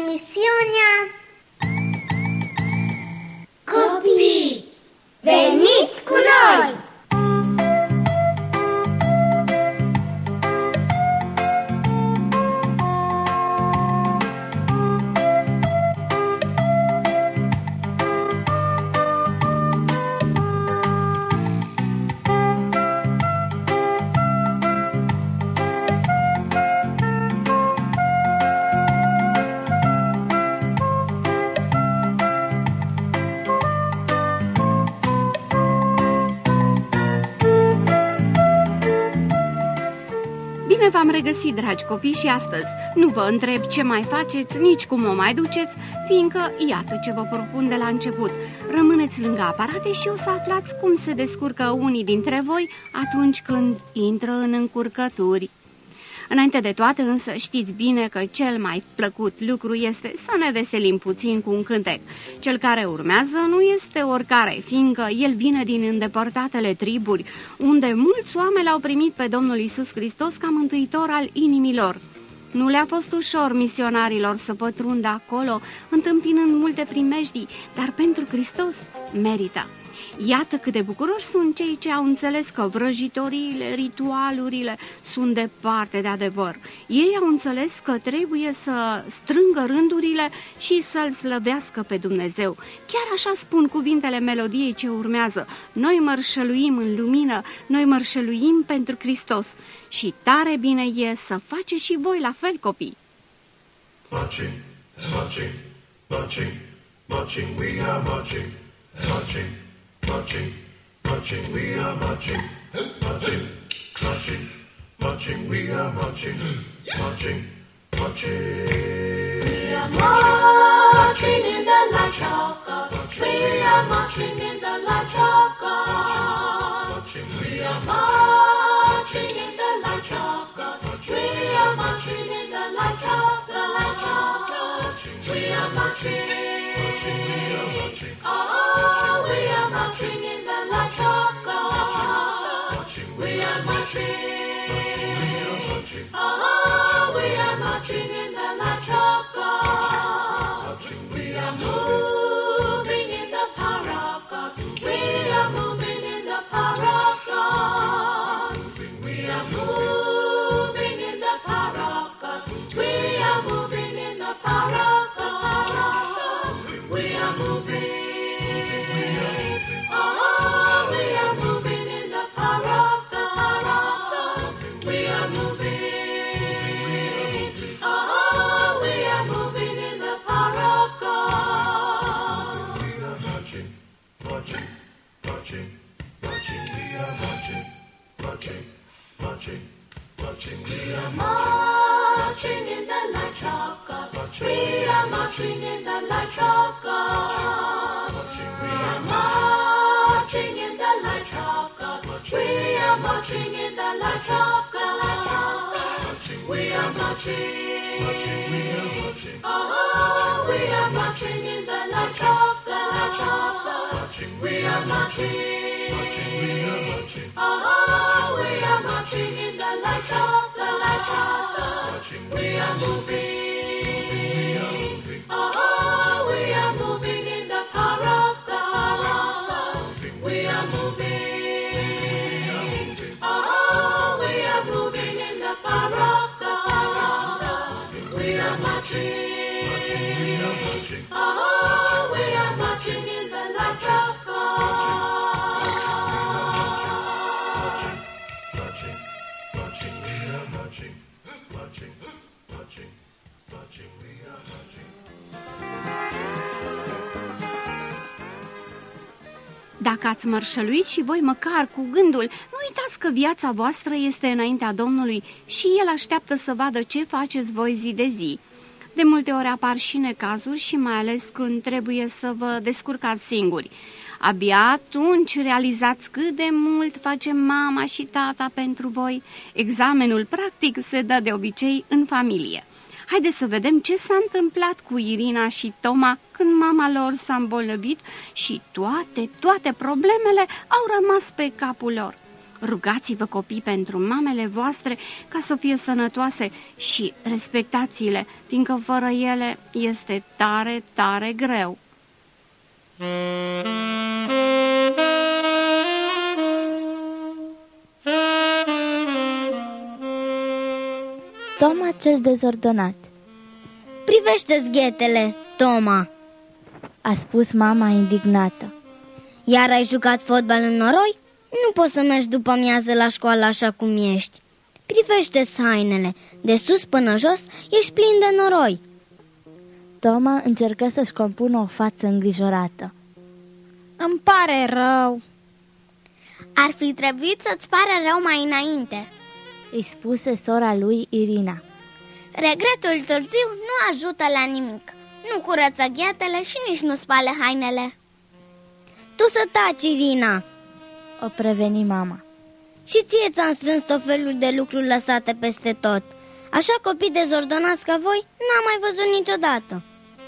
emisiunea Copii, veniți cu noi! Bine v-am regăsit, dragi copii, și astăzi nu vă întreb ce mai faceți, nici cum o mai duceți, fiindcă iată ce vă propun de la început. Rămâneți lângă aparate și o să aflați cum se descurcă unii dintre voi atunci când intră în încurcături. Înainte de toate, însă, știți bine că cel mai plăcut lucru este să ne veselim puțin cu un cântec. Cel care urmează nu este oricare, fiindcă el vine din îndepărtatele triburi, unde mulți oameni l-au primit pe Domnul Iisus Hristos ca mântuitor al inimilor. Nu le-a fost ușor misionarilor să pătrundă acolo, întâmpinând multe primejdii, dar pentru Hristos merită. Iată cât de bucuroși sunt cei ce au înțeles că vrăjitoriile, ritualurile sunt departe de adevăr. Ei au înțeles că trebuie să strângă rândurile și să-L slăvească pe Dumnezeu. Chiar așa spun cuvintele melodiei ce urmează. Noi mărșăluim în lumină, noi mărșăluim pentru Hristos. Și tare bine e să faceți și voi la fel, copii. Marching, marching, marching, marching, we are marching, marching. Marching, marching, we are marching, marching, marching, marching, we are marching, marching, marching. We are marching in the light of God. We are marching in the light of God. We are marching in the light of God. We are marching in the light of God. We are marching. Oh, we are marching in the light of God. We are marching. Oh, we are marching in the light of God. We are moving in the power of God. We are moving in the power of God. We are moving in the power of God. We are moving in the power of God. We are moving. We are marching in the light of God. We are marching in the light of God. We are marching in the light of God. We are marching in the light of God. We are marching. Oh, we are marching in the light of God. We are marching. Oh, we are marching in the light of God. We are moving. Oh, we are moving in the power of God. We are moving. Oh, we are moving in the power of God. We are marching. Oh, we are marching in the light of God. Dacă ați mărșăluit și voi măcar cu gândul, nu uitați că viața voastră este înaintea Domnului și El așteaptă să vadă ce faceți voi zi de zi. De multe ori apar și necazuri și mai ales când trebuie să vă descurcați singuri. Abia atunci realizați cât de mult face mama și tata pentru voi. Examenul practic se dă de obicei în familie. Haideți să vedem ce s-a întâmplat cu Irina și Toma când mama lor s-a îmbolnăvit și toate problemele au rămas pe capul lor. Rugați-vă, copii, pentru mamele voastre ca să fie sănătoase și respectați-le, fiindcă fără ele este tare, tare greu. Toma cel dezordonat. Privește-ți ghetele, Toma, A spus mama indignată. Iar ai jucat fotbal în noroi? Nu poți să mergi după amiază la școală așa cum ești. Privește-ți hainele, de sus până jos ești plin de noroi. Toma încercă să-și compună o față îngrijorată. Îmi pare rău. Ar fi trebuit să-ți pare rău mai înainte, Îi spuse sora lui Irina. Regretul târziu nu ajută la nimic. Nu curăță ghetele și nici nu spală hainele. Tu să taci, Irina. O preveni mama. Și ție ți-am strâns tot felul de lucruri lăsate peste tot. Așa copii dezordonați ca voi n-am mai văzut niciodată.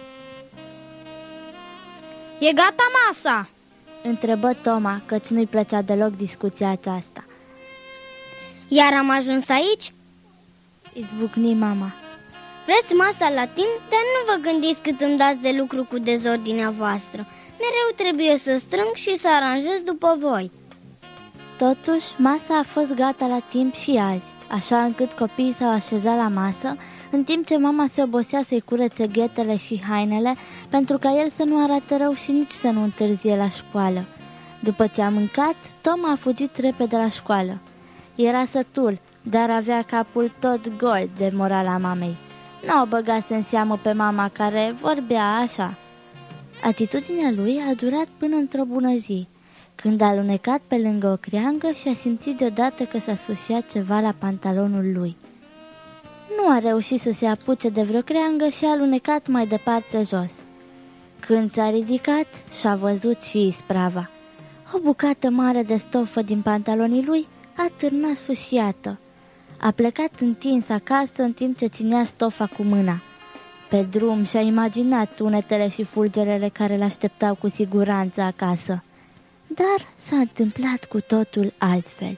E gata masa? Întrebă Toma, căci nu-i plăcea deloc discuția aceasta. Iar am ajuns aici? Izbucni mama. Vreți masa la timp, dar nu vă gândiți cât îmi dați de lucru cu dezordinea voastră. Mereu trebuie să strâng și să aranjez după voi. Totuși, masa a fost gata la timp și azi, așa încât copiii s-au așezat la masă, în timp ce mama se obosea să-i curețe ghetele și hainele, pentru ca el să nu arate rău și nici să nu întârzie la școală. După ce a mâncat, Toma a fugit repede la școală. Era sătul, dar avea capul tot gol de morala mamei. Nu o băgase în seamă pe mama care vorbea așa. Atitudinea lui a durat până într-o bună zi, când a alunecat pe lângă o creangă și a simțit deodată că s-a sfâșiat ceva la pantalonul lui. Nu a reușit să se apuce de vreo creangă și a alunecat mai departe jos. Când s-a ridicat, și-a văzut și isprava. O bucată mare de stofă din pantalonii lui a târnat sfâșiată. A plecat întins acasă în timp ce ținea stofa cu mâna. Pe drum și-a imaginat tunetele și fulgerele care l-așteptau cu siguranță acasă. Dar s-a întâmplat cu totul altfel.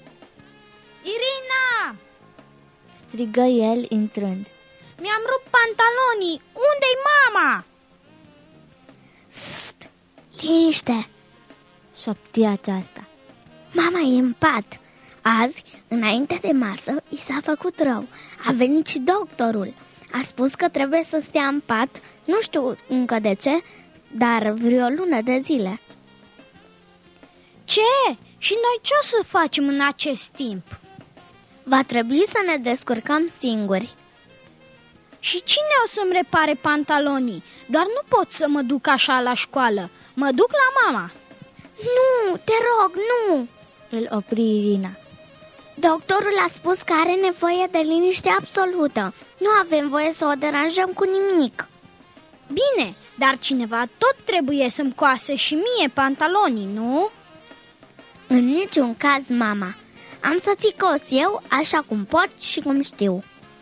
Irina! Strigă el intrând. Mi-am rupt pantalonii! Unde-i mama? Sst! Liniște! Șopti aceasta. Mama e în pat. Azi, înainte de masă, i s-a făcut rău. A venit și doctorul. A spus că trebuie să stea în pat, nu știu încă de ce, dar vreo lună de zile. Ce? Și noi ce o să facem în acest timp? Va trebui să ne descurcăm singuri. Și cine o să-mi repare pantalonii? Doar nu pot să mă duc așa la școală. Mă duc la mama. Nu, te rog, nu! Îl opri Irina. Doctorul a spus că are nevoie de liniște absolută. Nu avem voie să o deranjăm cu nimic. Bine, dar cineva tot trebuie să-mi coase și mie pantalonii, nu? În niciun caz, mama. Am să ți cos eu așa cum pot și cum știu.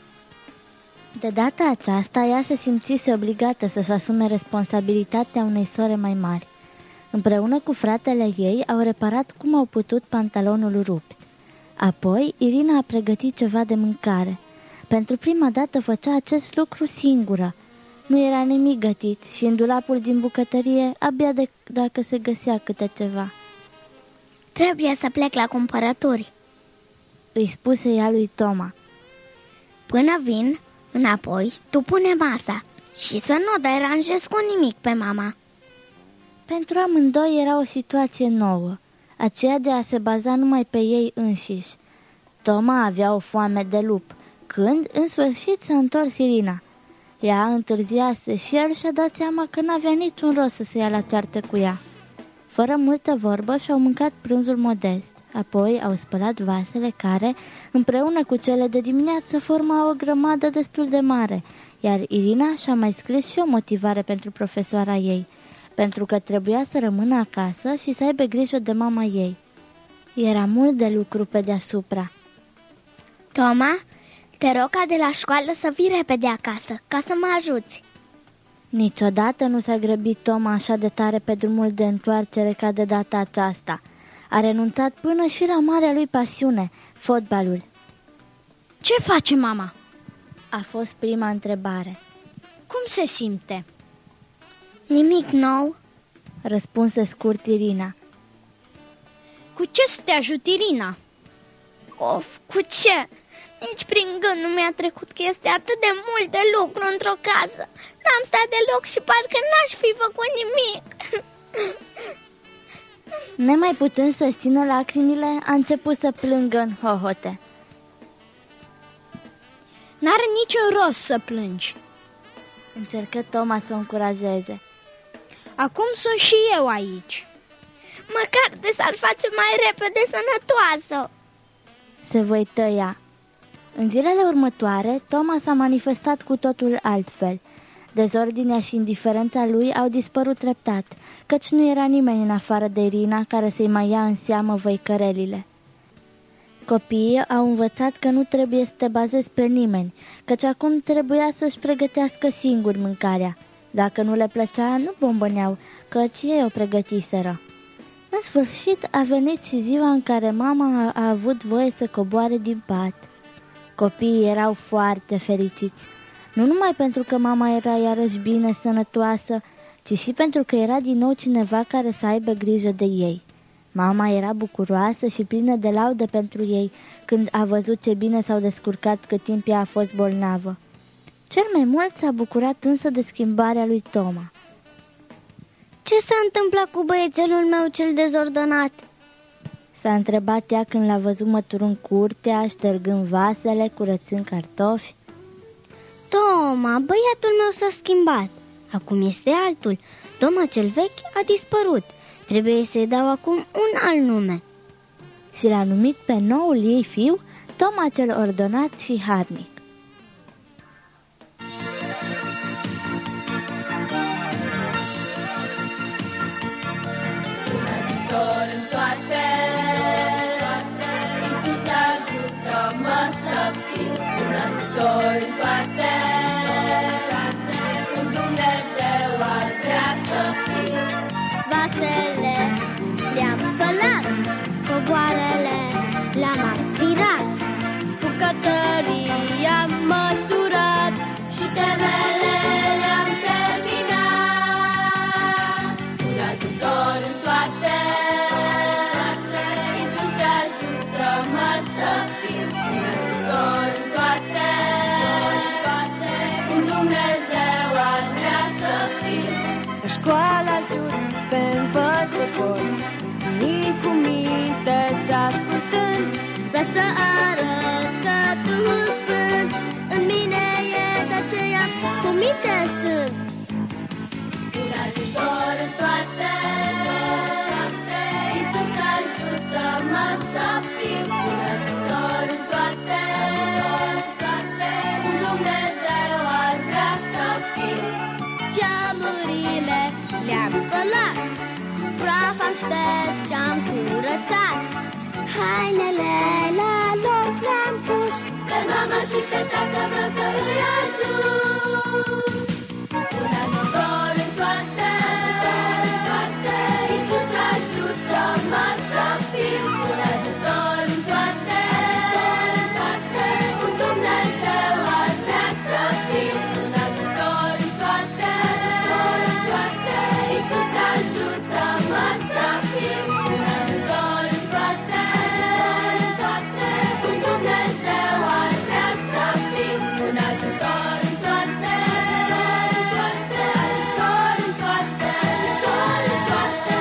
De data aceasta, ea se simțise obligată să-și asume responsabilitatea unei sore mai mari. Împreună cu fratele ei au reparat cum au putut pantalonul rupt. Apoi, Irina a pregătit ceva de mâncare. Pentru prima dată făcea acest lucru singură. Nu era nimic gătit și în dulapul din bucătărie abia dacă se găsea câte ceva. Trebuie să plec la cumpărături, îi spuse ea lui Toma. Până vin, înapoi, tu pune masa și să nu o deranjezi cu nimic pe mama. Pentru amândoi era o situație nouă, aceea de a se baza numai pe ei înșiși. Toma avea o foame de lup, când, în sfârșit, s-a întors Irina. Ea întârziase și el și-a dat seama că n-avea niciun rost să se ia la ceartă cu ea. Fără multă vorbă și-au mâncat prânzul modest, apoi au spălat vasele care, împreună cu cele de dimineață, formau o grămadă destul de mare, iar Irina și-a mai scris și o motivare pentru profesoara ei, pentru că trebuia să rămână acasă și să aibă grijă de mama ei. Era mult de lucru pe deasupra. Toma, te rog ca de la școală să vii repede acasă, ca să mă ajuți. Niciodată nu s-a grăbit Toma așa de tare pe drumul de întoarcere ca de data aceasta. A renunțat până și la marea lui pasiune, fotbalul. Ce face mama? A fost prima întrebare. Cum se simte? Nimic nou, răspunse scurt Irina. Cu ce să te ajut, Irina? Of, cu ce? Nici prin gând nu mi-a trecut că este atât de mult de lucru într-o casă. N-am stat deloc și parcă n-aș fi făcut nimic. Nemai putând să-și țină lacrimile, a început să plângă în hohote. N-are niciun rost să plângi, încercă Toma să o încurajeze. Acum sunt și eu aici. Măcar de s-ar face mai repede sănătoasă, se văită ea. În zilele următoare, Toma s-a manifestat cu totul altfel. Dezordinea și indiferența lui au dispărut treptat, căci nu era nimeni în afară de Irina care să-i mai ia în seamă văicărelile. Copiii au învățat că nu trebuie să te bazezi pe nimeni, căci acum trebuia să-și pregătească singuri mâncarea. Dacă nu le plăcea, nu bombăneau, căci ei o pregătiseră. În sfârșit a venit și ziua în care mama a avut voie să coboare din pat. Copiii erau foarte fericiți, nu numai pentru că mama era iarăși bine, sănătoasă, ci și pentru că era din nou cineva care să aibă grijă de ei. Mama era bucuroasă și plină de laude pentru ei când a văzut ce bine s-au descurcat cât timp ea a fost bolnavă. Cel mai mult s-a bucurat însă de schimbarea lui Toma. Ce s-a întâmplat cu băiețelul meu cel dezordonat? S-a întrebat ea când l-a văzut măturând curtea, ștergând vasele, curățând cartofi. Toma, băiatul meu s-a schimbat. Acum este altul. Toma cel vechi a dispărut. Trebuie să-i dau acum un alt nume. Și l-a numit pe noul ei fiu Toma cel ordonat și harnic. Vasele le-am spălat, covoarele le-am aspirat, bucătării am măturat și temele le-am terminat. Un ajutor în toate, Iisus ajută-mă să fiu. Un ajutor în toate, un Dumnezeu ar vrea să fiu. Pe școală ajut, pe învățător, fiind cu minte și ascultând, vreau să arăt că Duhul Sfânt în mine e, de aceea cu minte sunt. Un ajutor în toate, Iisus ajută-mă să fiu. Un ajutor în toate, un Dumnezeu ar vrea să fiu. Geamurile le-am spălat, praf am șters și-am curățat, hainele la loc le-am pus, pe mama și pe tată vreau să îi ajut. Un ajutor în toate, Iisus ajută-mă să fiu. Un ajutor în toate, un Dumnezeu ar vrea să fiu. Un ajutor în toate, Iisus ajută-mă să fiu. Un ajutor în toate, un Dumnezeu ar vrea să fiu. Un ajutor în toate, ajutor în toate, ajutor în toate.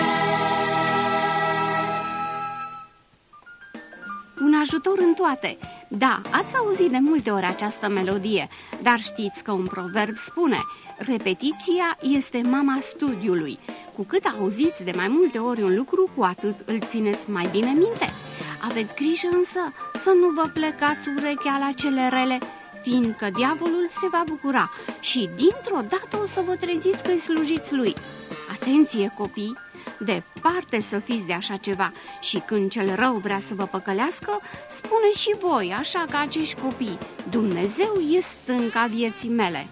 Un ajutor în toate. Da, ați auzit de multe ori această melodie, dar știți că un proverb spune: repetiția este mama studiului. Cu cât auziți de mai multe ori un lucru, cu atât îl țineți mai bine minte. Aveți grijă însă să nu vă plecați urechea la cele rele, fiindcă diavolul se va bucura și dintr-o dată o să vă treziți că îi slujiți lui. Atenție, copii! Departe să fiți de așa ceva și când cel rău vrea să vă păcălească, spune și voi, așa ca acești copii: Dumnezeu e stânca vieții mele.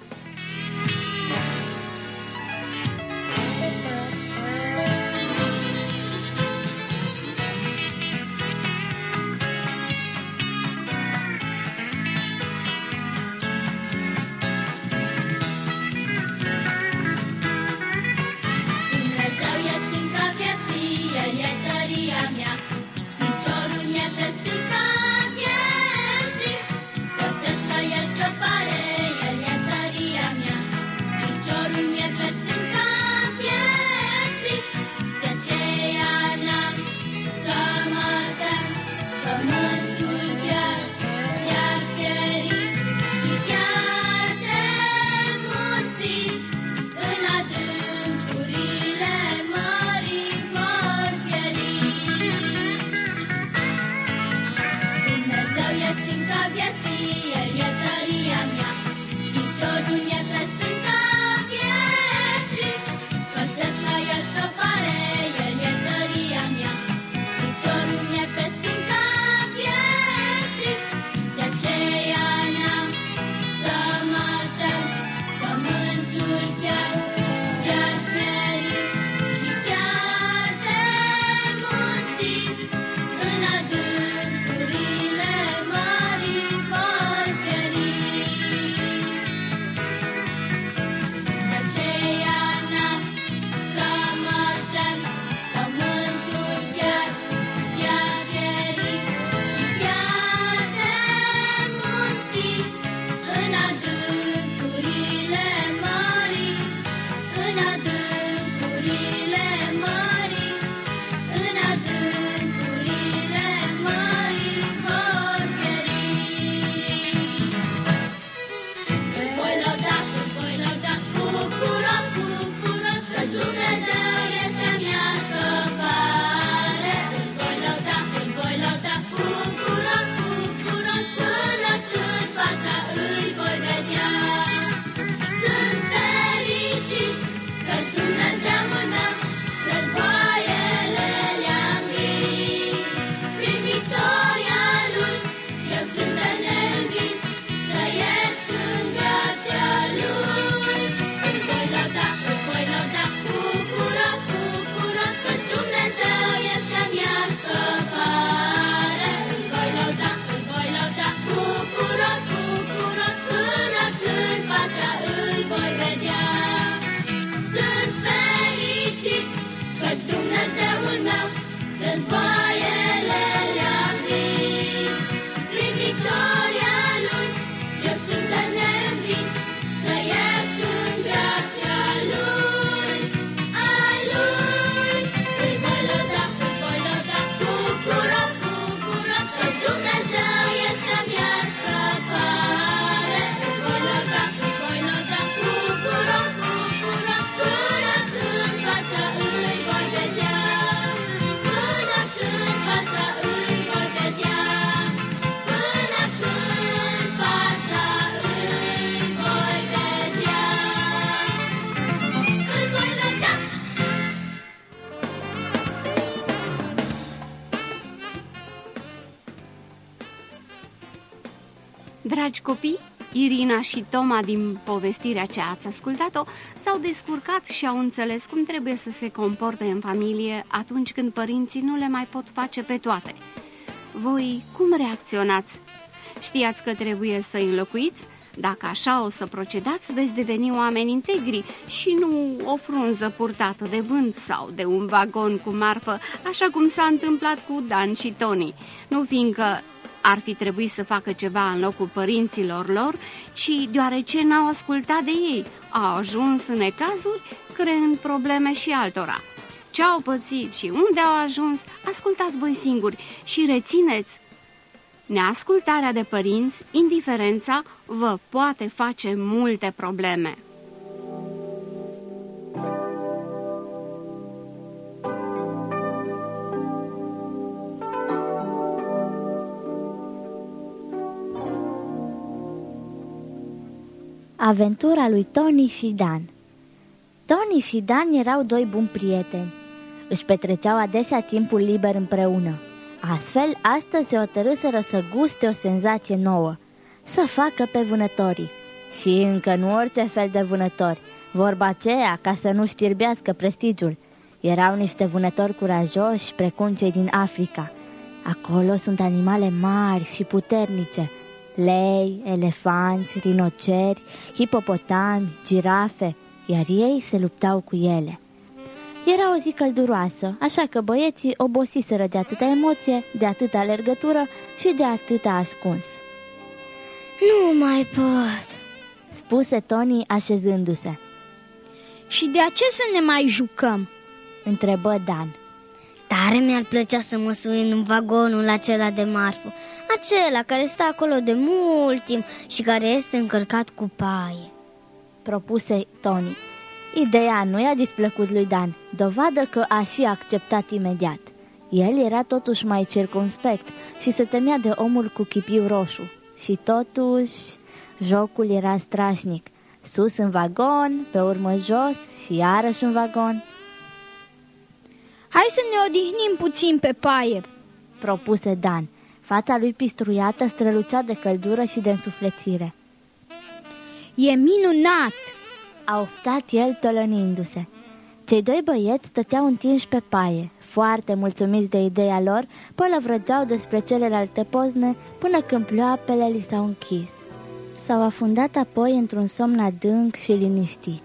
Dragi copii, Irina și Toma din povestirea ce ați ascultat-o s-au descurcat și au înțeles cum trebuie să se comporte în familie atunci când părinții nu le mai pot face pe toate. Voi cum reacționați? Știați că trebuie să înlocuiți? Dacă așa o să procedați, veți deveni oameni integri și nu o frunză purtată de vânt sau de un vagon cu marfă, așa cum s-a întâmplat cu Dan și Tony. Nu fiindcă ar fi trebuit să facă ceva în locul părinților lor, ci deoarece n-au ascultat de ei, au ajuns în necazuri, creând probleme și altora. Ce au pățit și unde au ajuns, ascultați voi singuri și rețineți: neascultarea de părinți, indiferența, vă poate face multe probleme. Aventura lui Tony și Dan. Tony și Dan erau doi buni prieteni. Își petreceau adesea timpul liber împreună. Astfel, astăzi se hotărâseră să guste o senzație nouă, să facă pe vânătorii. Și încă nu orice fel de vânători, vorba aceea ca să nu știrbească prestigiul. Erau niște vânători curajoși, precum cei din Africa. Acolo sunt animale mari și puternice: lei, elefanți, rinoceri, hipopotami, girafe, iar ei se luptau cu ele. Era o zi călduroasă, așa că băieții obosiseră de atâta emoție, de atâta alergătură și de atâta ascuns. Nu mai pot, spuse Tony așezându-se. Și de ce să ne mai jucăm? Întrebă Dan. Tare mi-ar plăcea să mă sui în vagonul acela de marfă, acela care stă acolo de mult timp și care este încărcat cu paie, propuse Tony. Ideea nu i-a displăcut lui Dan, dovadă că a și acceptat imediat. El era totuși mai circumspect și se temea de omul cu chipiu roșu. Și totuși, jocul era strașnic. Sus în vagon, pe urmă jos și iarăși în vagon. Hai să ne odihnim puțin pe paie, propuse Dan. Fața lui pistruiată strălucea de căldură și de însuflețire. E minunat, a oftat el tolănindu-se. Cei doi băieți stăteau întinși pe paie, foarte mulțumiți de ideea lor, pălăvrăgeau despre celelalte pozne până când ploapele li s-au închis. S-au afundat apoi într-un somn adânc și liniștit.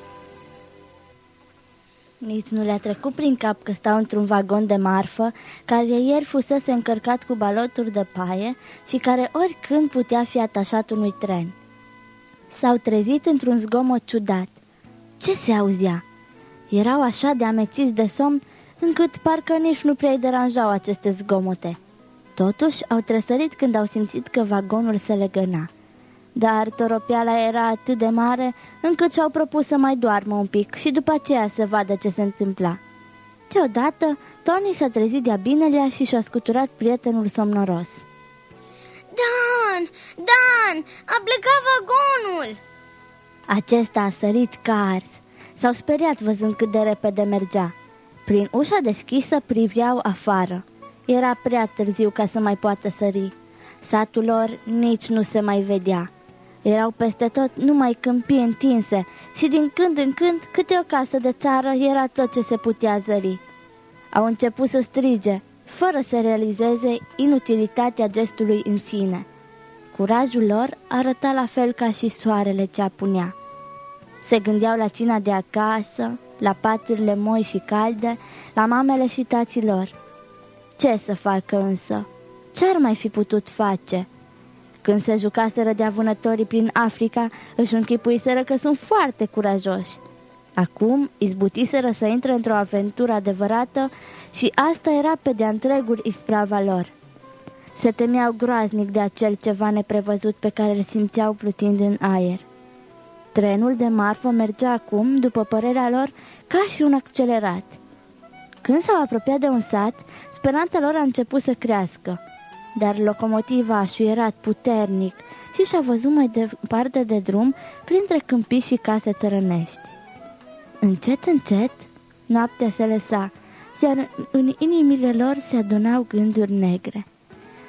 Nici nu le-a trecut prin cap că stau într-un vagon de marfă, care ieri fusese încărcat cu baloturi de paie și care oricând putea fi atașat unui tren. S-au trezit într-un zgomot ciudat. Ce se auzea? Erau așa de amețiți de somn, încât parcă nici nu prea îi deranjau aceste zgomote. Totuși au tresărit când au simțit că vagonul se legăna. Dar toropeala era atât de mare, încât și-au propus să mai doarmă un pic și după aceea să vadă ce se întâmpla. Deodată, Tony s-a trezit de-a binelea și și-a scuturat prietenul somnoros. Dan, a plecat vagonul! Acesta a sărit ca ars. S-au speriat văzând cât de repede mergea. Prin ușa deschisă priveau afară. Era prea târziu ca să mai poată sări. Satul lor nici nu se mai vedea. Erau peste tot numai câmpii întinse și din când în când câte o casă de țară era tot ce se putea zări. Au început să strige, fără să realizeze inutilitatea gestului în sine. Curajul lor arăta la fel ca și soarele ce apunea. Se gândeau la cina de acasă, la paturile moi și calde, la mamele și tații lor. Ce să facă însă? Ce-ar mai fi putut face? Când se jucaseră de-a vânătorii prin Africa, își închipuiseră că sunt foarte curajoși. Acum izbutiseră să intre într-o aventură adevărată și asta era pe de-a întregul isprava lor. Se temeau groaznic de acel ceva neprevăzut pe care îl simțeau plutind în aer. Trenul de marfă mergea acum, după părerea lor, ca și un accelerat. Când s-au apropiat de un sat, speranța lor a început să crească, dar locomotiva a șuierat puternic și și-a văzut mai departe de drum, printre câmpii și case țărănești. Încet, încet, noaptea se lăsa, iar în inimile lor se adunau gânduri negre.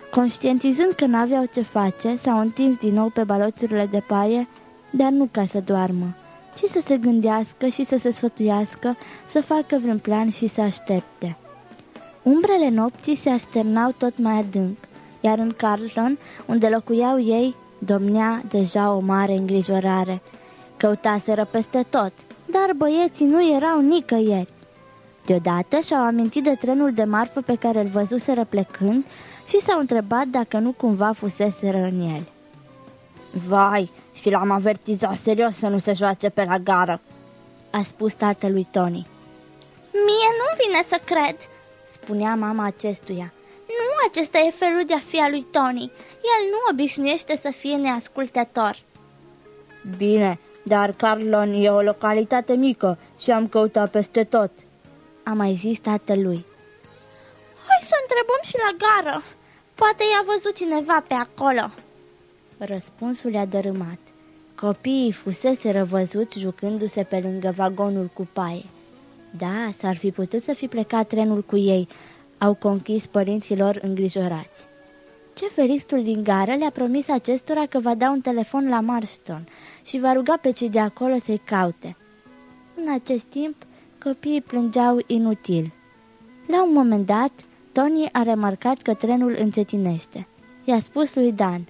Conștientizând că n-aveau ce face, s-au întins din nou pe baloțurile de paie, dar nu ca să doarmă, ci să se gândească și să se sfătuiască, să facă vreun plan și să aștepte. Umbrele nopții se așternau tot mai adânc, iar în Carlton, unde locuiau ei, domnea deja o mare îngrijorare. Căutaseră peste tot, dar băieții nu erau nicăieri. Deodată și-au amintit de trenul de marfă pe care îl văzuseră plecând și s-au întrebat dacă nu cumva fuseseră în el. Vai, și l-am avertizat serios să nu se joace pe la gară, a spus tatălui Tony. Mie nu vine să cred, spunea mama acestuia. Nu, acesta e felul de a fi al lui Tony. El nu obișnuiește să fie neascultător. Bine, dar Carlton e o localitate mică și am căutat peste tot, a mai zis tatălui. Hai să întrebăm și la gară. Poate i-a văzut cineva pe acolo. Răspunsul i-a dărâmat. Copiii fuseseră văzuți jucându-se pe lângă vagonul cu paie. Da, s-ar fi putut să fi plecat trenul cu ei, au conchis părinții lor îngrijorați. Șeferistul din gară le-a promis acestora că va da un telefon la Marston și va ruga pe cei de acolo să-i caute. În acest timp, copiii plângeau inutil. La un moment dat, Tony a remarcat că trenul încetinește. I-a spus lui Dan: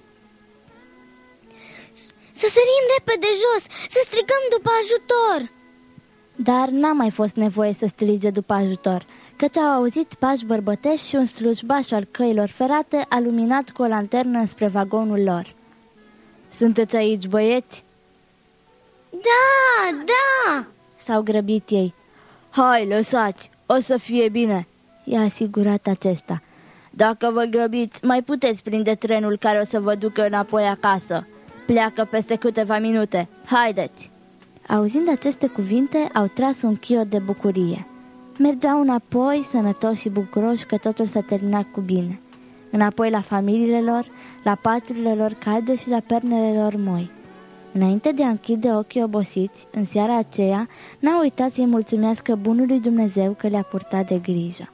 Să sărim repede jos, să strigăm după ajutor! Dar n-a mai fost nevoie să strige după ajutor, căci au auzit pași bărbăteși și un slujbaș al căilor ferate a luminat cu o lanternă spre vagonul lor. Sunteți aici, băieți? Da, da! S-au grăbit ei. Hai, lăsați, o să fie bine, i-a asigurat acesta. Dacă vă grăbiți, mai puteți prinde trenul care o să vă ducă înapoi acasă. Pleacă peste câteva minute, haideți! Auzind aceste cuvinte, au tras un chiot de bucurie. Mergeau înapoi, sănătoși și bucuroși că totul s-a terminat cu bine. Înapoi la familiile lor, la paturile lor calde și la pernele lor moi. Înainte de a închide ochii obosiți, în seara aceea, n-a uitat să-i mulțumească bunului Dumnezeu că le-a purtat de grijă.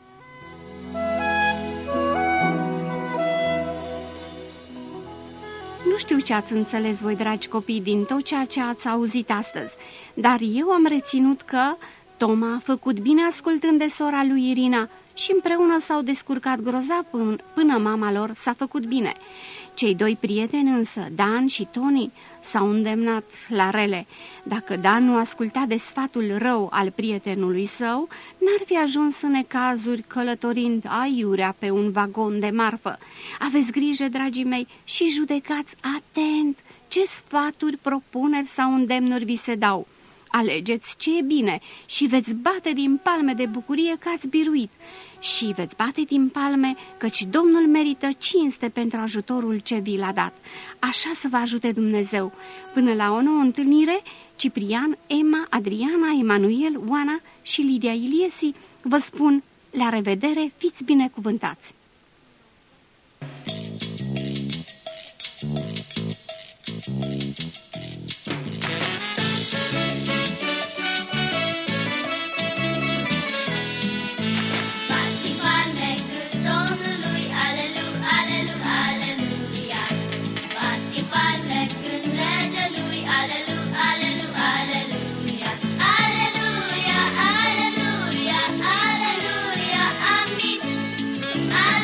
Nu știu ce ați înțeles voi, dragi copii, din tot ceea ce ați auzit astăzi, dar eu am reținut că Toma a făcut bine ascultând de sora lui Irina și împreună s-au descurcat grozav până mama lor s-a făcut bine. Cei doi prieteni însă, Dan și Tony, s-au îndemnat la rele. Dacă Dan nu asculta de sfatul rău al prietenului său, n-ar fi ajuns în necazuri călătorind aiurea pe un vagon de marfă. Aveți grijă, dragii mei, și judecați atent ce sfaturi, propuneri sau îndemnuri vi se dau. Alegeți ce e bine și veți bate din palme de bucurie că ați biruit. Și veți bate din palme căci Domnul merită cinste pentru ajutorul ce vi l-a dat. Așa să vă ajute Dumnezeu. Până la o nouă întâlnire, Ciprian, Emma, Adriana, Emanuel, Oana și Lidia Iliesi vă spun la revedere, fiți binecuvântați! Aleluia,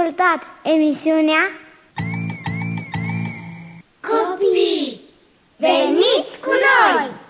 ascultat emisiunea Copii, veniți cu noi!